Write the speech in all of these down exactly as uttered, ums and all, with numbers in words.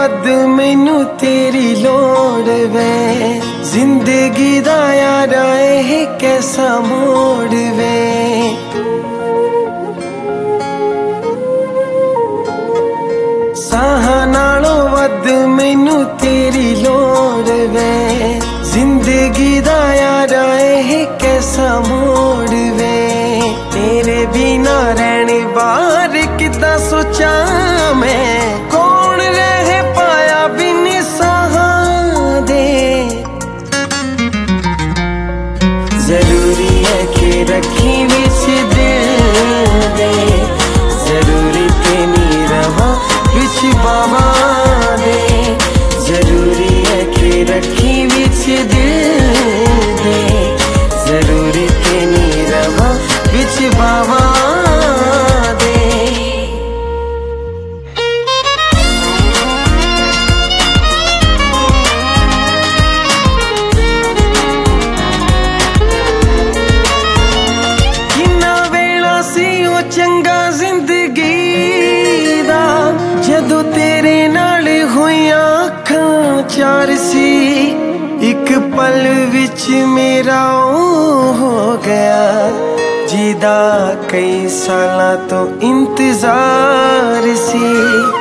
वध मैनू तेरी लोड़ वे, जिंदगी दा यारा एह कैसा मोड़ वे। साहां नालों वध मैनू तेरी लोड़ वे, जिंदगी दा यारा एह कैसा मोड़ वे। तेरे बिना रहने बार कितना सोचा मैं, कौन रह पाया बिन साहां दे। जरूरी है कि रखी विच दिल दे, जरूरी ते नी रवा विच बावा दे। जरूरी है कि रखी विच दिल दे, जरूरी ते नी रवा विच बावा दे। किन्ना वेला सी ओ चंगा जिंदगी दा, जदों तेरे नाल होइयां अखां चार सी। एक पल विच मेरा ओ हो गया, जिदा कई सालां तो इंतजार सी।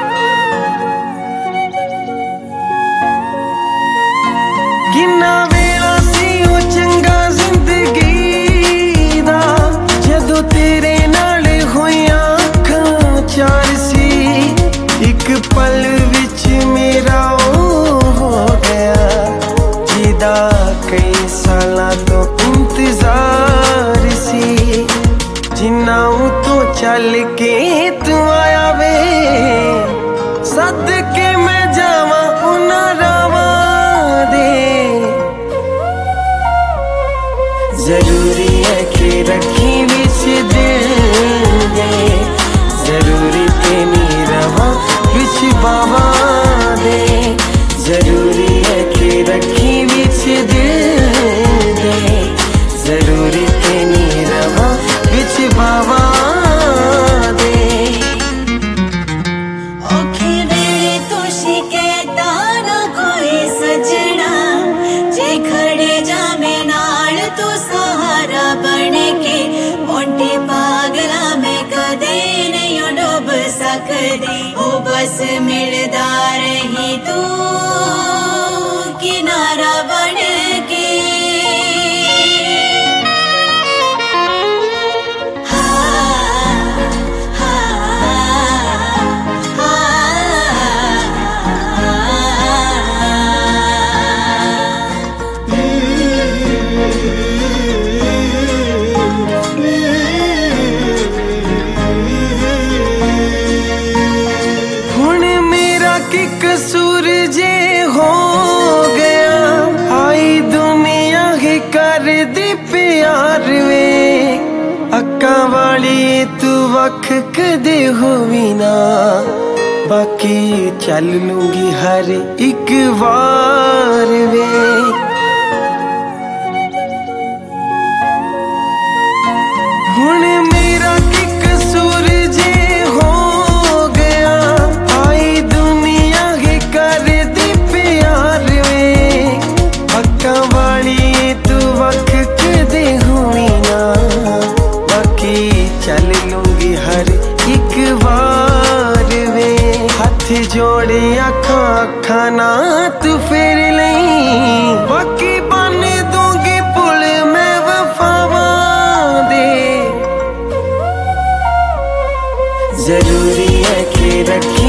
किन्ना वेला सी ओ चंगा जिंदगी दा, जदों तेरे नाल होइयां अखां चार सी। एक पल विच मेरा ओ हो गया, जिदा कई सालां तो इंतजार सी। जिन्ना तो चल के तू आया वे, सद के मैं जावा उना रावा दे। जरूरी है कि रखी विच दिल दे, जरूरी ते नी रवा विच बावा दे। जरूरी है कि रखी विच दिल दे, जरूरी ते नी रवा विच बावा दे। औखे वेले तो शिकैता ना कोई सजना, जे खड़े जावे नाल तू सहारा बन के। मोंटे पागला मैं कदे नहीं डुब सकदी, ओ बस मिलदा रही तू किनारा बन के। हुण मेरा की कसूर जे हो गया, आई दुनिया ही कर दी प्यार वे। अक्कां वाली तू वख कदे होवी ना, बाकी चल लूंगी हर एक बार वे। हुण मेरा की कसूर जे हो गया, आई दुनिया ही कर दी प्यार वे। अक्कां वाली तू वख कदे होवी ना, बाकी चल लूंगी हर एक बार वे। हथ जोड़े अखां अखां ना तू फेर लई, बाकी बन दूंगी पुल मैं वफावां दे। जरूरी है कि रखी